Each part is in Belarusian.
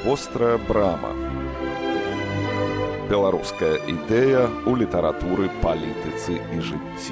Вострая брама. Беларуская ідэя ў літаратуры, палітыцы і жыцці.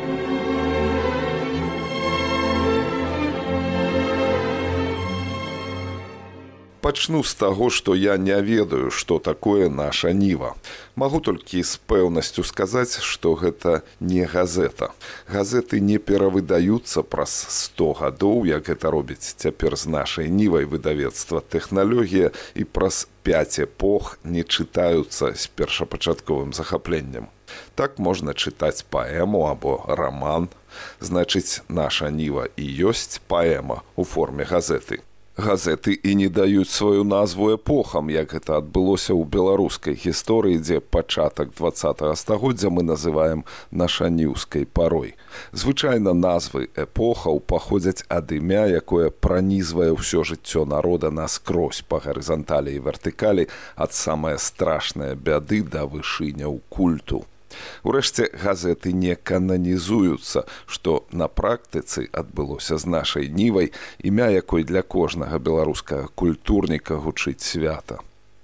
Пачну з таго, што я не ведаю, што такое наша Ніва. Магу толькі з пэўнасцю сказаць, што гэта не газета. Газеты не перавыдаюцца праз 100 гадоў, як гэта робіць цяпер з нашай Нівай выдавецтва «Тэхналогія», і праз 5 эпох не чытаюцца з першапачатковым захапленнем. Так можна чытаць паэму або раман. Значыць, наша Ніва і ёсць паэма ў форме газеты. Газеты і не даюць сваю назву эпохам, як гэта адбылося ў беларускай гісторыі, дзе пачатак 20-го стагоддзя мы называем нашаніўскай парой. Звычайна назвы эпохаў паходзяць ад імя, якое пранізвае ўсё жыццё народа наскрозь па гарызанталі і вертыкалі, ад самае страшнае бяды да вышыняў культу. Урэшце, газеты не кананізуюцца, што на практыцы адбылося з нашай Нівай, імя якой для кожнага беларускага культурніка гучыць свята.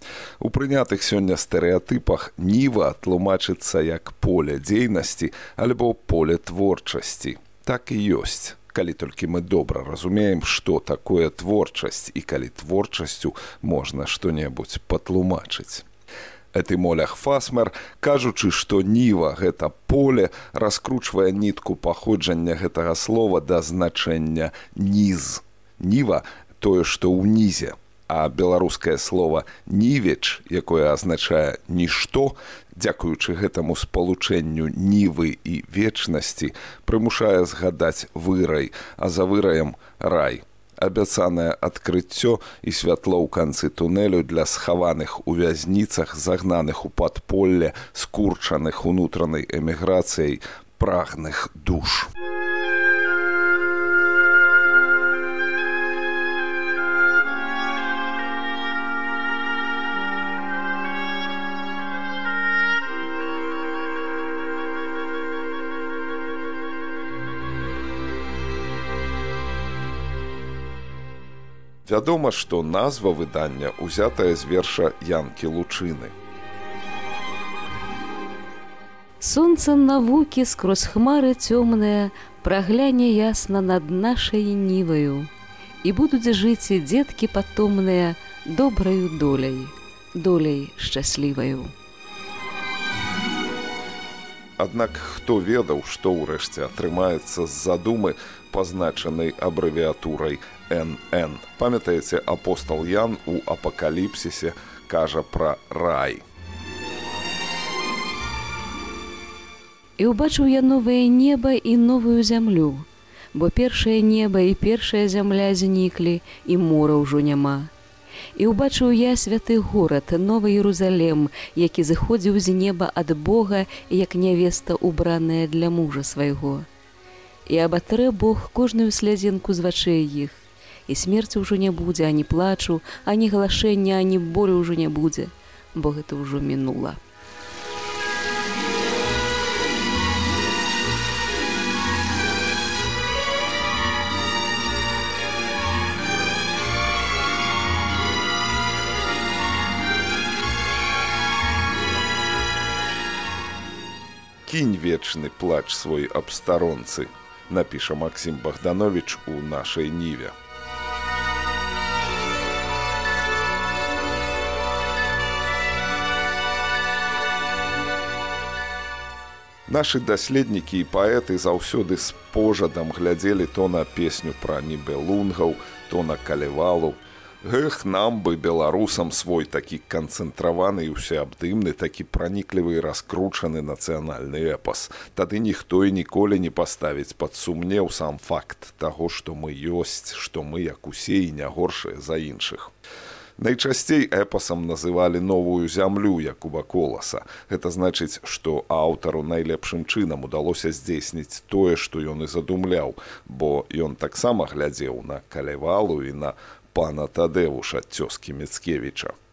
У прынятых сёння стэрэатыпах Ніва тлумачыцца як поле дзейнасці альбо поле творчасці. Так і ёсць, калі толькі мы добра разумеем, што такое творчасць і калі творчасцю можна што-небудзь патлумачыць. Этымолог Фасмер, кажучы, што Ніва – гэта поле, раскручвае нітку паходжання гэтага слова да значэння «ніз». Ніва – тое, што ўнізе, а беларускае слова «нівеч», якое азначае «нішто», дзякуючы гэтаму спалучэнню нівы і вечнасці, прымушае згадаць вырай, а за выраем – рай. Абяцанае адкрыццё і святло ў канцы тунэлю для схаваных у вязніцах, загнаных у падполле, скурчаных унутранай эміграцыяй прагных душ. Вядома, што назва выдання ўзятая з верша Янкі Лучыны. Сонца навукі скрозь хмары цёмныя прагляне ясна над нашай Ніваю, і будуць жыць і дзеткі патомныя добраю доляй, доляй шчасліваю. Аднак хто ведаў, што ўрэшце атрымаецца з задумы, пазначанай абрэвіатурай НН. Памятаеце, апостол Ян у апакаліпсісе кажа пра рай. І ўбачыў я новае неба і новую зямлю, бо першае неба і першая зямля зніклі, і мора ўжо няма. І ўбачыў я святы горад, Новы Єрусалем, які зыходзіў з неба ад Бога, як нявеста, убраная для мужа свайго. І абатрэ Бог кожную слязінку з вачэй іх, і смерці ўжо не будзе, ані плачу, ані галашэння, ані болю ўжо не будзе, бо гэта ўжо мінула. «Кінь вечны плач свой аб старонцы», напіша Максім Богданович у нашай Ніве. Нашы даследнікі і паэты заўсёды з пожадам глядзелі то на песню пра нібелунгаў, то на калевалу. Гэх, нам бы, беларусам, свой такі канцэнтраваны і ўсеабдымны, такі праніклівы і раскручаны нацыянальны эпас. Тады ніхто і ніколі не паставіць пад сумнеў сам факт таго, што мы ёсць, што мы, як усе, і не горшыя за іншых. Найчасцей эпасам называлі новую зямлю Якуба Коласа. Гэта значыць, што аўтару найлепшым чынам удалося здзейсніць тое, што ён і задумляў, бо ён таксама глядзеў на калевалу і на пана Тадэвуша, цёзкі Міцкевіча.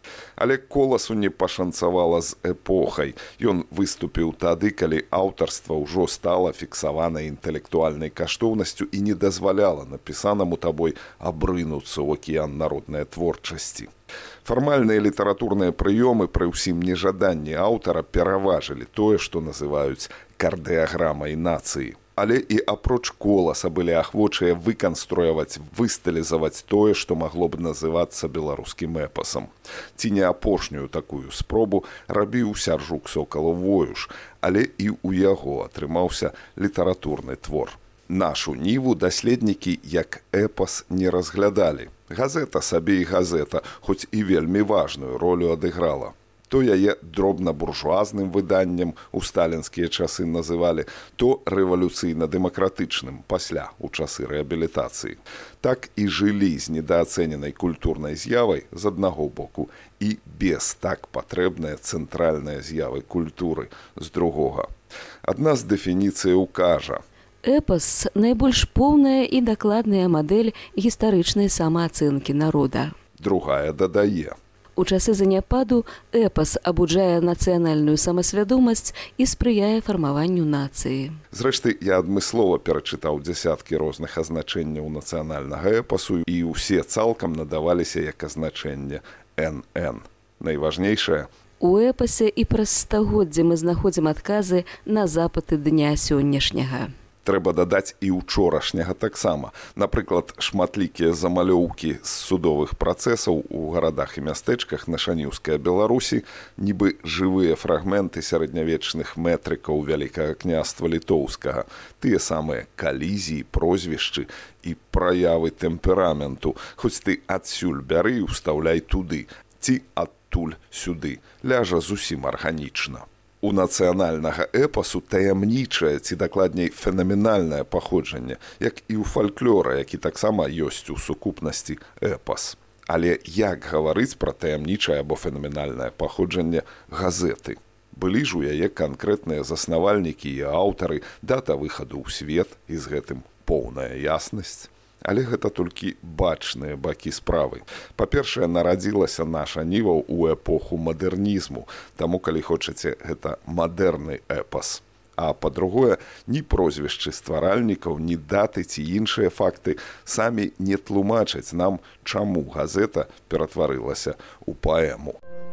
Але Коласу не пашанцавала з эпохай. Ён выступіў тады, калі аўтарства ўжо стала фіксаванай інтэлектуальнай каштоўнасцю і не дазваляла напісанаму табой абрынуцца ў акіян народнай творчасці. Фармальныя літаратурныя прыёмы пры ўсім нежаданні аўтара пераважылі тое, што называюць кардыяграмай нацыі. Але і апроч Коласа былі ахвочыя выканструяваць, выстылізаваць тое, што магло б называцца беларускім эпасам. Ці не апошнюю такую спробу рабіў Сяржук Сокалаў-Воюш, але і ў яго атрымаўся літаратурны твор. Нашу ніву даследнікі як эпас не разглядалі. Газета сабе і газета, хоць і вельмі важную ролю адыграла. То яе дробна-буржуазным выданнем у сталінскія часы называлі, то рэвалюцыйна-дэмакратычным пасля у часы рэабілітацыі. Так і жылі з недаацэненай культурнай з'явай з аднаго боку і без так патрэбныя цэнтральныя з'явы культуры з другога. Адна з дэфініцыяў кажа: эпас – найбольш поўная і дакладная мадэль гістарычнай самаацэнкі народа. Другая дадае: у часы заняпаду эпас абуджае нацыянальную самасвядомасць і спрыяе фармаванню нацыі. Зрэшты, я адмыслова перачытаў дзясяткі розных азначэнняў нацыянальнага эпасу, і ўсе цалкам надаваліся як азначэнне НН. Найважнейшае – у эпасе і праз стагоддзі мы знаходзім адказы на запыты дня сённяшняга. Трэба дадаць і ўчорашняга таксама. Напрыклад, шматлікія замалёўкі з судовых працэсаў у гарадах і мястэчках на Шаніўскай Беларусі, нібы жывыя фрагменты сярэднявечных метрыкаў Вялікага княства Літоўскага, тыя самыя калізіі, прозвішчы і праявы тэмпераменту, хоць ты адсюль бяры і ўстаўляй туды, ці адтуль сюды, ляжа зусім арганічна. У нацыянальнага эпасу таямнічае, ці дакладней фенаменальнае паходжанне, як і ў фальклора, які таксама ёсць у сукупнасці эпас. Але як гаварыць пра таямнічае або фенаменальнае паходжанне газеты? Былі ж у яе канкрэтныя заснавальнікі і аўтары, дата выхаду ў свет, і з гэтым поўная яснасць. Але гэта толькі бачныя бакі справы. Па-першае, нарадзілася наша ніва ў эпоху мадэрнізму, таму, калі хочаце, гэта мадэрны эпас. А па-другое, ні прозвішчы стваральнікаў, ні даты ці іншыя факты самі не тлумачаць нам, чаму газета ператварылася ў паэму.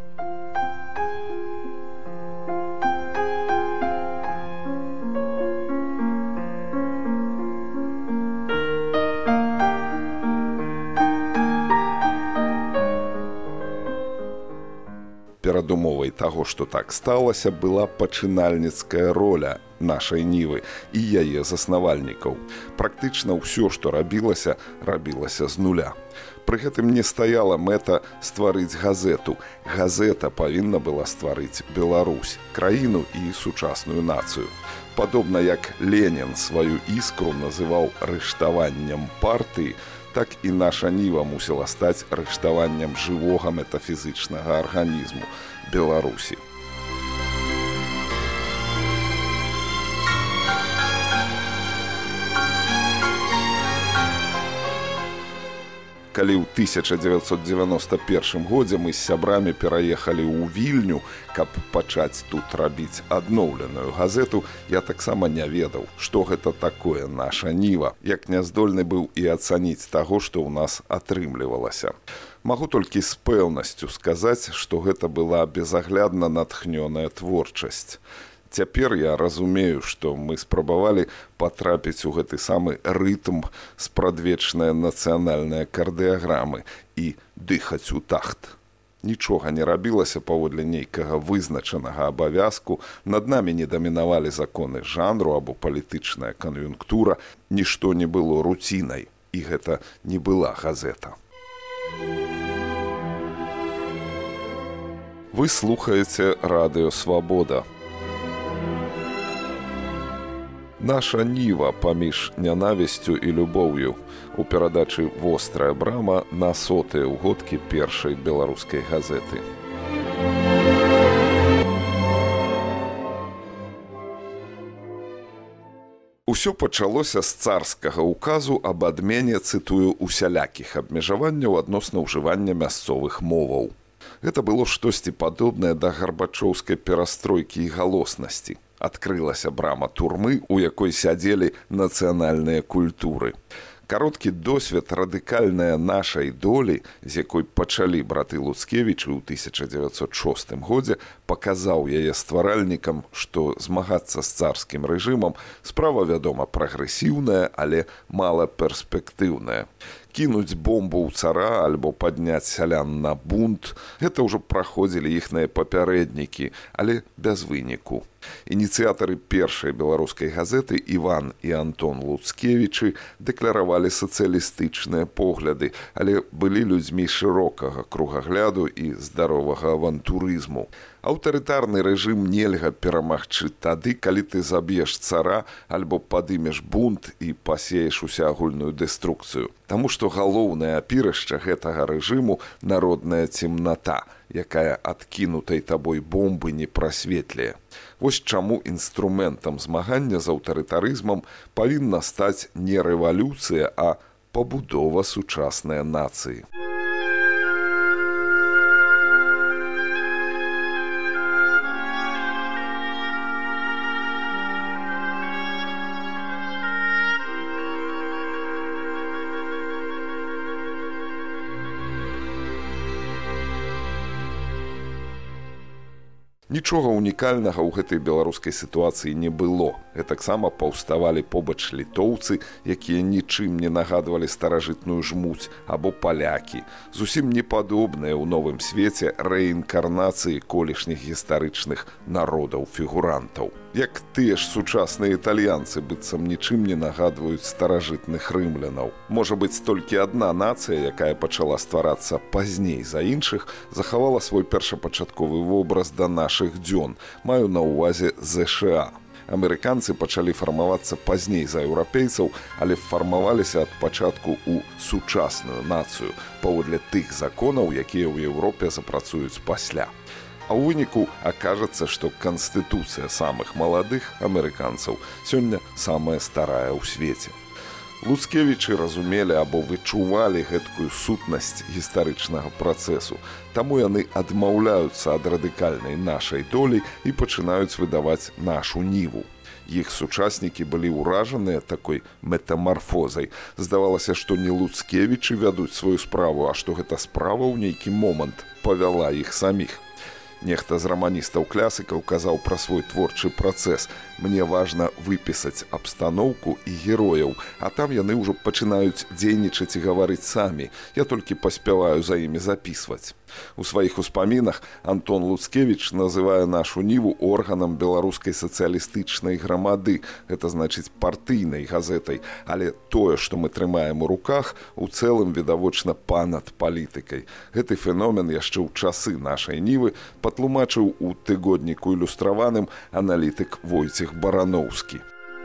Перадумовай таго, што так сталася, была пачынальніцкая роля нашай нівы і яе заснавальнікаў. Практычна ўсё, што рабілася, рабілася з нуля. Пры гэтым не стаяла мэта стварыць газету. Газета павінна была стварыць Беларусь, краіну і сучасную нацыю. Падобна як Ленін сваю іскру называў рыштаваннем партыі, так і наша ніва мусіла стаць рыштаваннем жывога метафізычнага арганізму Беларусі. Калі ў 1991 годзе мы з сябрамі пераехалі ў Вільню, каб пачаць тут рабіць адноўленую газету, я таксама не ведаў, што гэта такое наша ніва, як няздольны быў і ацаніць таго, што ў нас атрымлівалася. Магу толькі з пэўнасцю сказаць, што гэта была безаглядна натхнёная творчасць. Цяпер я разумею, што мы спрабавалі патрапіць у гэты самы рытм спрадвечныя нацыянальныя кардыяграмы і дыхаць у тахт. Нічога не рабілася паводле нейкага вызначанага абавязку, над намі не дамінавалі законы жанру або палітычная кан'юнктура, нішто не было руцінай, і гэта не была газета. Вы слухаеце Радыё Свабода. Наша ніва паміж нянавісцю і любоўю у перадачы «Вострая брама» на 100-е ўгодкі першай беларускай газеты. Усё пачалося з царскага ўказу аб адмене, цытую, усялякіх абмежаванняў адносна ўжывання мясцовых моваў. Гэта было штосьці падобнае да гарбачоўскай перастройкі і галоснасці. Адкрылася брама турмы, у якой сядзелі нацыянальныя культуры. Кароткі досвед радыкальнай нашай долі, з якой пачалі браты Луцкевічы ў 1906 годзе, паказаў яе стваральнікам, што змагацца з царскім рэжымам справа, вядома, прагрэсіўная, але малаперспектыўная. Кінуць бомбу ў цара альбо падняць сялян на бунт – гэта ўжо праходзілі іхныя папярэднікі, але без выніку. Ініцыятары першай беларускай газеты Іван і Антон Луцкевічы дэкларавалі сацыялістычныя погляды, але былі людзьмі шырокага кругагляду і здаровага авантурызму. Аўтарытарны рэжым нельга перамагчы тады, калі ты заб'еш цара альбо падымеш бунт і пасееш усеагульную дэструкцыю. Таму што галоўнае апірышча гэтага рэжыму – народная цемната, якая адкінутай табой бомбы не прасветлее. Вось чаму інструментам змагання з аўтарытарызмам павінна стаць не рэвалюцыя, а пабудова сучаснай нацыі. Нічога унікальнага ў гэтай беларускай сітуацыі не было. Гэтаксама паўставалі побач літоўцы, якія нічым не нагадвалі старажытную жмуць, або палякі, зусім непадобныя ў новым свеце рэінкарнацыі колішніх гістарычных народаў-фігурантаў. Як тыя ж сучасныя італьянцы быццам нічым не нагадваюць старажытных рымлянаў. Можа быць, толькі адна нацыя, якая пачала стварацца пазней за іншых, захавала свой першапачатковы вобраз да нашых дзён, маю на ўвазе ЗША. Амерыканцы пачалі фармавацца пазней за еўрапейцаў, але фармаваліся ад пачатку ў сучасную нацыю, паводле тых законаў, якія ў Еўропе запрацуюць пасля. А ў выніку акажацца, што канстытуцыя самых маладых амерыканцаў сёння самая старая ў свеце. Луцкевічы разумелі або вычувалі гэткую сутнасць гістарычнага працэсу, таму яны адмаўляюцца ад радыкальнай нашай долі і пачынаюць выдаваць нашу ніву. Іх сучаснікі былі ўражаныя такой метамарфозай. Здавалася, што не Луцкевічы вядуць сваю справу, а што гэта справа ў нейкі момант павяла іх саміх. Нехта з раманістаў-клясыкаў казаў пра свой творчы працэс. Мне важна выпісаць абстаноўку і герояў, а там яны ўжо пачынаюць дзейнічаць і гаварыць самі. Я толькі паспяваю за імі запісваць. У сваіх успамінах Антон Луцкевіч называе нашу ніву органам беларускай сацыялістычнай грамады, гэта значыць партыйнай газетай, але тое, што мы трымаем у руках, у цэлым відавочна панад палітыкай. Гэты феномен яшчэ ў часы нашай нівы патлумачыў у тыгодніку ілюстраваным аналітык Войцех Бараноўскі.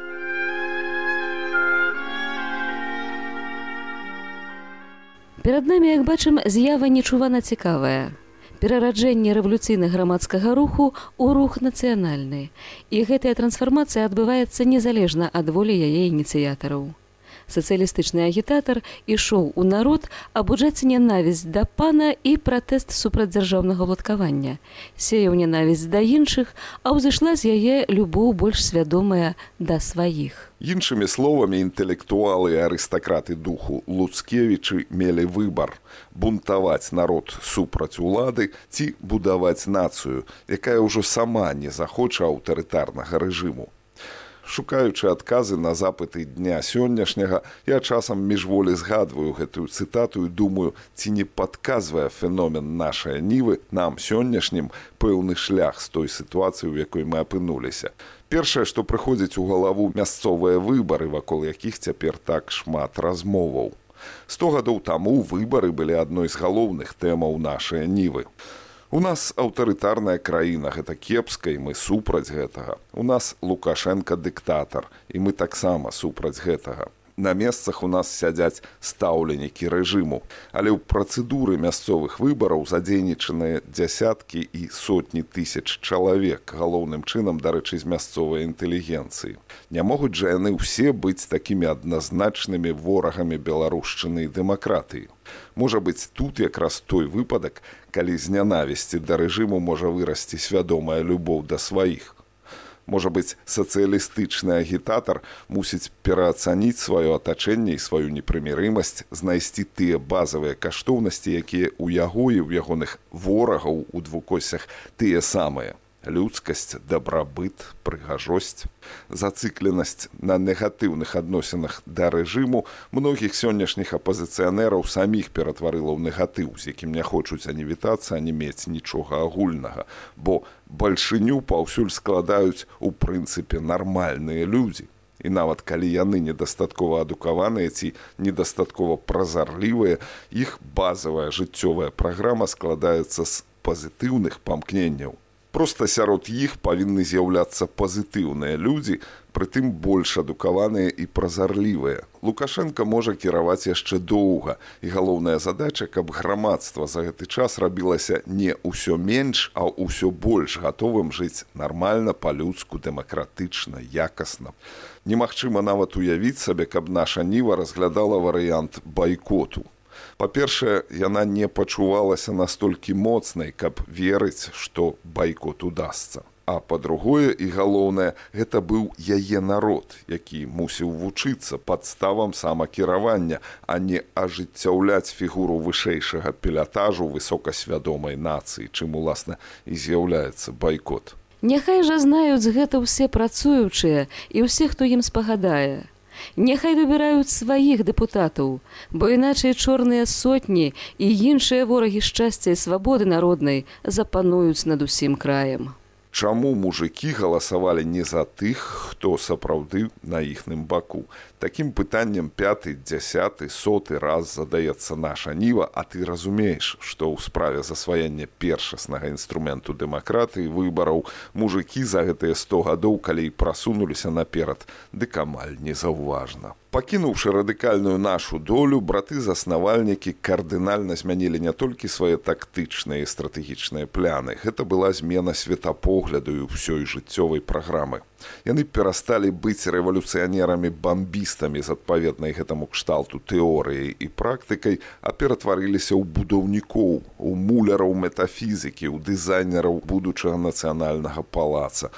Перад намі, як бачым, з'ява нечувана цікавая. Перараджэнне рэвалюцыйнага грамадскага руху ў рух нацыянальны. І гэтая трансфармацыя адбываецца незалежна ад волі яе ініцыятараў. Сацыялістычны агітатар ішоў у народ абуджаць нянавісць да пана і пратэст супраць дзяржаўнага ўладкавання. Сеяў нянавісць да іншых, а ўзышла з яе любоў больш свядомая да сваіх. Іншымі словамі, інтэлектуалы і арыстакраты духу Луцкевічы мелі выбар – бунтаваць народ супраць улады ці будаваць нацыю, якая ўжо сама не захоча аўтарытарнага рэжыму. Шукаючы адказы на запыты дня сённяшняга, я часам міжволі згадваю гэтую цытату і думаю, ці не падказвае феномен нашай нівы нам сённяшнім пэўны шлях з той сітуацыі, у якой мы апынуліся. Першае, што прыходзіць у галаву, мясцовыя выбары, вакол якіх цяпер так шмат размоваў. 100 гадоў таму выбары былі адной з галоўных тэмаў нашай нівы. У нас аўтарытарная краіна, гэта кепска, і мы супраць гэтага. У нас Лукашенка дыктатар, і мы таксама супраць гэтага. На месцах у нас сядзяць стаўленікі рэжыму. Але ў працэдуры мясцовых выбараў задзейнічаныя дзясяткі і сотні тысяч чалавек, галоўным чынам, дарэчы, з мясцовай інтэлігенцыі. Не могуць жа яны ўсе быць такімі адназначнымі ворагамі беларушчыны і дэмакратыі. Можа быць, тут якраз той выпадак, калі з нянавісці да рэжыму можа вырасці свядомая любоў да сваіх. Можа быць, сацыялістычны агітатар мусіць пераацаніць сваё атачэнне і сваю непрымірымасць, знайсці тыя базавыя каштоўнасці, якія ў яго і ў ягоных ворагаў у двукосях тыя самыя. Людскасць, дабрабыт, прыгажосць. Зацыкленасць на негатыўных адносінах да рэжыму многіх сённяшніх апазіцыянераў саміх ператварыла ў негатыў, з якім не хочуць ані вітацца, ані мець нічога агульнага, бо бальшыню паўсюль складаюць у прынцыпе нармальныя людзі. І нават калі яны недастаткова адукаваныя ці недастаткова празарлівыя, іх базавая жыццёвая праграма складаецца з пазітыўных памкненняў. Проста сярод іх павінны з'яўляцца пазітыўныя людзі, прытым больш адукаваныя і празарлівыя. Лукашенка можа кіраваць яшчэ доўга, і галоўная задача, каб грамадства за гэты час рабілася не ўсё менш, а ўсё больш гатовым жыць нармальна, па-людску, дэмакратычна, якасна. Немагчыма нават уявіць сабе, каб наша Ніва разглядала варыянт байкоту. Па-першае, яна не пачувалася настолькі моцнай, каб верыць, што байкот удасца. А па-другое, і галоўнае, гэта быў яе народ, які мусіў вучыцца падставам самакіравання, а не ажыццяўляць фігуру вышэйшага пілятажу высокасвядомай нацыі, чым, уласна, і з'яўляецца байкот. Няхай жа знаюць гэта ўсе працуючыя і ўсе, хто ім спагадае. Няхай выбіраюць сваіх дэпутатаў, бо іначай чорныя сотні і іншыя ворагі шчасця і свабоды народнай запануюць над усім краем. Чаму мужыкі галасавалі не за тых, хто сапраўды на іхным баку? Такім пытаннем 5, 10, 100 раз задаецца наша Ніва, а ты разумееш, што ў справе засваення першаснага інструменту дэмакратыі выбараў мужыкі за гэтыя 100 гадоў, калі і прасунуліся наперад, дык амаль незаўважна. Пакінуўшы радыкальную нашу долю, браты-заснавальнікі кардынальна змянілі не толькі свае тактычныя і стратэгічныя пляны. Гэта была змена светапогляду і ўсёй жыццёвай праграмы. Яны перасталі быць рэвалюцыянерамі-бамбістамі з адпаведнай гэтаму кшталту тэорыяй і практыкай, а ператварыліся ў будаўнікоў, у муляраў метафізікі, у дызайнераў будучага нацыянальнага палаца.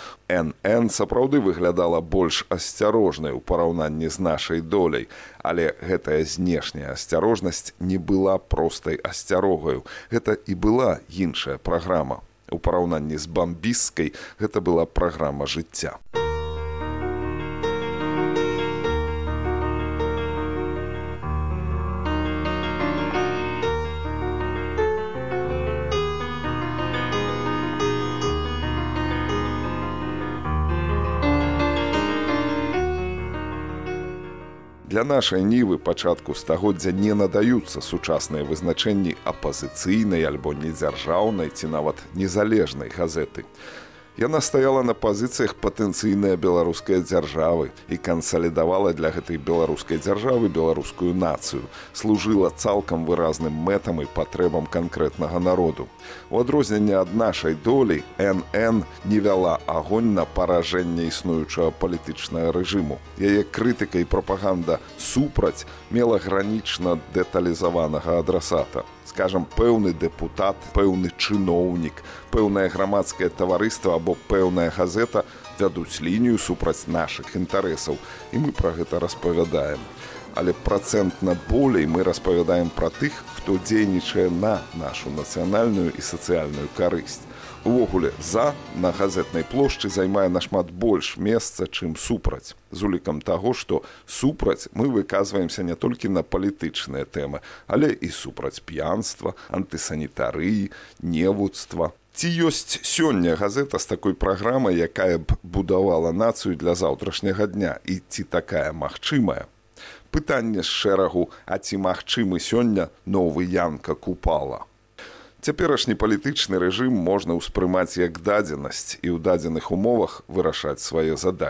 НН сапраўды выглядала больш асцярожнай у параўнанні з нашай доляй, але гэтая знешняя асцярожнасць не была простай асцярогаю. Гэта і была іншая праграма. У параўнанні з бамбісцкай гэта была праграма жыцця. Для нашай Нівы пачатку стагоддзя не надаюцца сучасныя вызначэнні апазіцыйнай альбо недзяржаўнай ці нават незалежнай газеты. Яна стаяла на пазіцыях патэнцыйнай беларускай дзяржавы і кансалідавала для гэтай беларускай дзяржавы беларускую нацыю, служыла цалкам выразным мэтам і патрэбам канкрэтнага народу. У адрозненне ад нашай долі, НН не вяла агонь на паражэнне існуючага палітычнага рэжыму. Яе крытыка і прапаганда супраць мела гранічна дэталізаванага адрасата. Скажам, пэўны дэпутат, пэўны чыноўнік, пэўнае грамадскае таварыства або пэўная газета вядуць лінію супраць нашых інтарэсаў, і мы пра гэта распавядаем. Але працэнтна болей мы распавядаем пра тых, хто дзейнічае на нашу нацыянальную і сацыяльную карысць. Увогуле, за на газетнай плошчы займае нашмат больш месца, чым супраць. З улікам таго, што супраць мы выказваемся не толькі на палітычныя тэмы, але і супраць п'янства, антысанітарыі, невуцтва. Ці ёсць сёння газета з такой праграмай, якая б будавала нацыю для заўтрашняга дня, і ці такая магчымая? Пытанне з шэрагу, а ці магчымы сёння новы Янка Купала? Цяперашні палітычны рэжым можна ўспрымаць як дадзенасць і ў дадзеных умовах вырашаць свае задачы.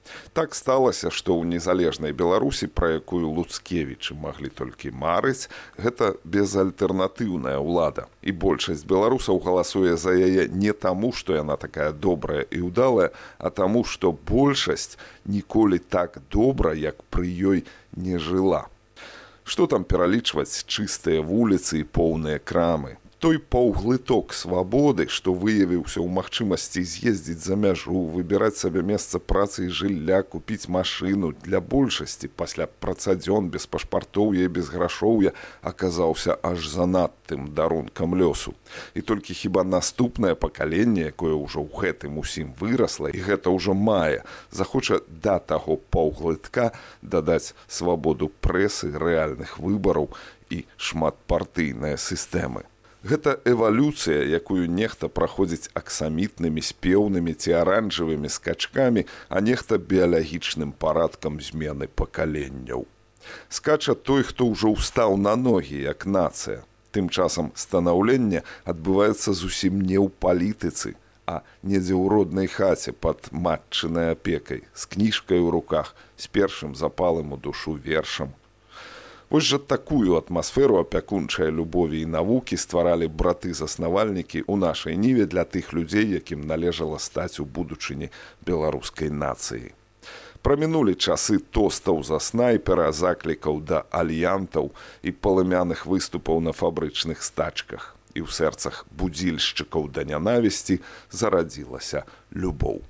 Так сталася, што ў незалежнай Беларусі, пра якую Луцкевічы маглі толькі марыць, гэта безальтэрнатыўная ўлада. І большасць беларусаў галасуе за яе не таму, што яна такая добрая і ўдалая, а таму, што большасць ніколі так добра, як пры ёй не жыла. Што там пералічваць чыстыя вуліцы і поўныя крамы? Той паўглыток свабоды, што выявіўся ў магчымасці з'ездзіць за мяжу, выбіраць сабе месца працы і жылля, купіць машыну, для большасці пасля працадзён без пашпартоўя і без грашоўя аказаўся аж занадтым дарункам лёсу. І толькі хіба наступнае пакаленне, якое ўжо ў гэтым усім вырасла, і гэта ўжо мае, захоча да таго паўглытка дадаць свабоду прэсы, рэальных выбараў і шматпартыйныя сістэмы. Гэта эвалюцыя, якую нехта праходзіць аксамітнымі, спеўнымі ці аранжавымі скачкамі, а нехта біялагічным парадкам змены пакаленняў. Скача той, хто ўжо ўстаў на ногі, як нацыя. Тым часам станаўленне адбываецца зусім не ў палітыцы, а недзе ў роднай хаце пад матчынай апекай, з кніжкай у руках, з першым запалым у душу вершам. Вось жа такую атмасферу апякунчай любові і навукі стваралі браты-заснавальнікі ў нашай ніве для тых людзей, якім належала стаць у будучыні беларускай нацыі. Прамінулі часы тостаў за снайпера, заклікаў да альянтаў і палымяных выступаў на фабрычных стачках. І ў сэрцах будзільшчыкаў да нянавісці зарадзілася любоў.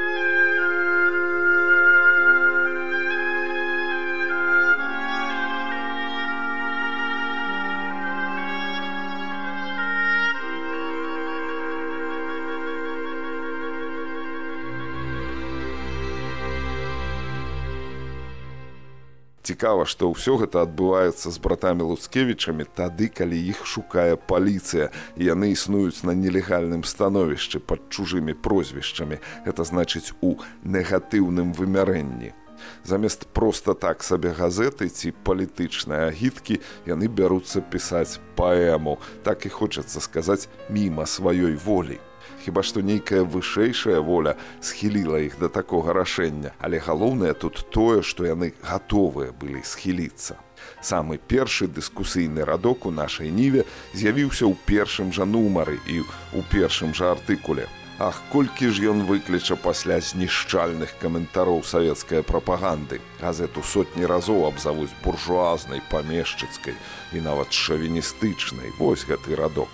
Цікава, што ўсё гэта адбываецца з братамі Луцкевічамі тады, калі іх шукае паліцыя, і яны існуюць на нелегальным становішчы пад чужымі прозвішчамі, гэта значыць у негатыўным вымярэнні. Замест проста так сабе газеты ці палітычнай агіткі яны бяруцца пісаць паэму, так і хочацца сказаць, міма сваёй волі. Хіба што нейкая вышэйшая воля схіліла іх да такога рашэння, але галоўнае тут тое, што яны гатовыя былі схіліцца. Самы першы дыскусійны радок у нашай ніве з'явіўся ў першым жа нумары і ў першым жа артыкуле. Ах, колькі ж ён выкліча пасля знішчальных каментароў савецкай прапаганды. Газету сотні разоў абзавуць буржуазнай, памешчыцкай і нават шавіністычнай. Вось гэты радок.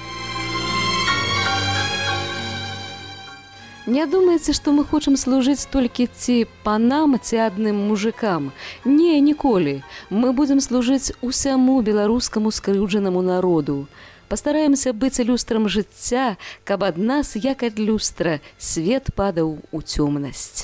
Не думаеце, што мы хочам служыць толькі ці панам, ці адным мужикам? Не, ніколі. Мы будзем служыць усяму беларускаму скрыўджанаму народу. Пастараемся быць люстрам жыцця, каб ад нас, як ад люстра, свет падаў у цёмнасць.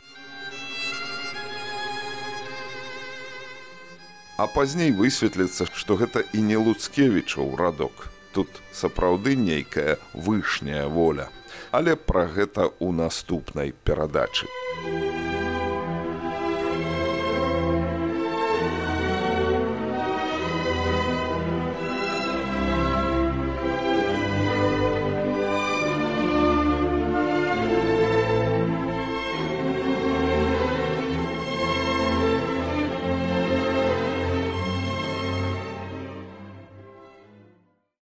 А пазней высветліцца, што гэта і не Луцкевічаў радок. Тут сапраўды нейкая вышняя воля. Але пра гэта ў наступнай перадачы.